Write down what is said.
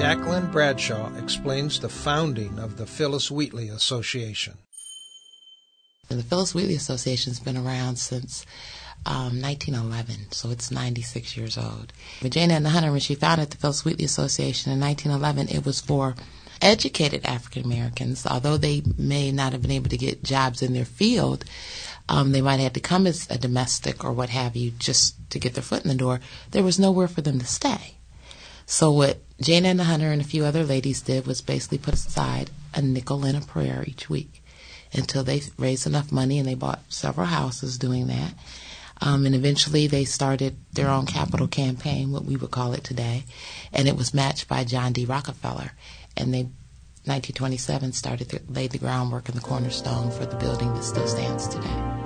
Jacqueline Bradshaw explains the founding of the Phyllis Wheatley Association. The Phyllis Wheatley Association has been around since 1911, so it's 96 years old. But Jane Edna Hunter, when she founded the Phyllis Wheatley Association in 1911, it was for educated African Americans. Although they may not have been able to get jobs in their field, they might have had to come as a domestic or what have you just to get their foot in the door. There was nowhere for them to stay. So what Jane Edna Hunter and a few other ladies did was basically put aside a nickel and a prayer each week until they raised enough money, and they bought several houses doing that. And eventually they started their own capital campaign, what we would call it today, and it was matched by John D. Rockefeller. And they, 1927, laid the groundwork and the cornerstone for the building that still stands today.